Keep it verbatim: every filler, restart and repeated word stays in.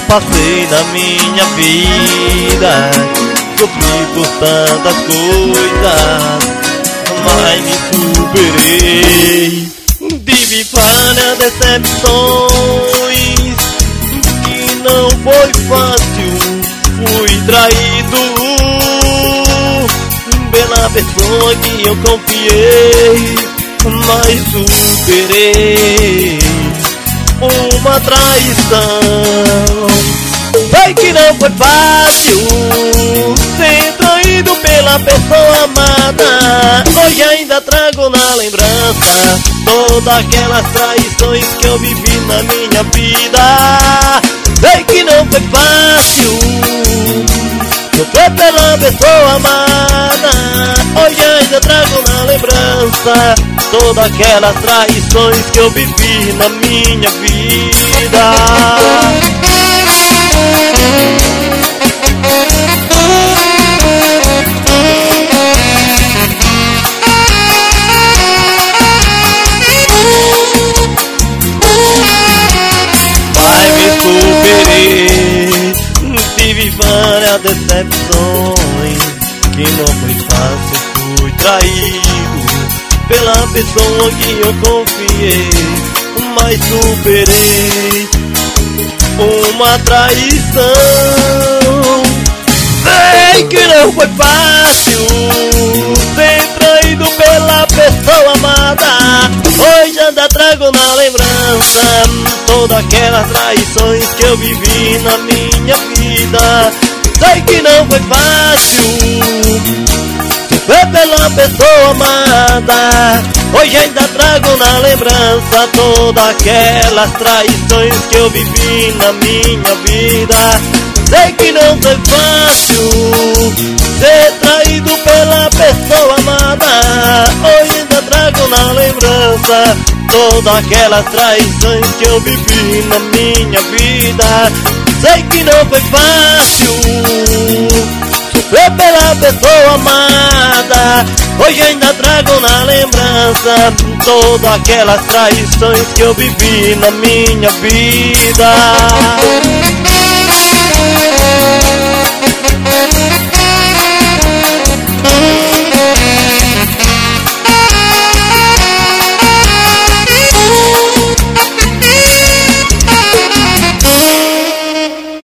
passei na minha vida, sofri por tantas coisas, mas me superei. Tive várias decepções, que não foi fácil. Fui traído pela pessoa que eu confiei, mas superei uma traição. Sei que não foi fácil ser traído pela pessoa amada. Hoje ainda trago na lembrança todas aquelas traições que eu vivi na minha vida. Sei que não foi fácil sofrer pela pessoa amada. Hoje ainda trago na lembrança todas aquelas traições que eu vivi na minha vida. Mas me superei, tive várias decepções, que não foi fácil. Fui traído pela pessoa que eu confiei, mas superei uma traição. Sei que não foi fácil ser traído pela pessoa amada. Hoje ainda trago na lembrança todas aquelas traições que eu vivi na minha vida. Sei que não foi fácil sofrer pela pessoa amada. Hoje ainda trago na lembrança todas aquelas traições que eu vivi na minha vida. Sei que não foi fácil ser traído pela pessoa amada. Hoje ainda trago na lembrança todas aquelas traições que eu vivi na minha vida. Sei que não foi fácil sofrer pela pessoa amada. Hoje ainda trago na lembrança todas aquelas traições que eu vivi na minha vida.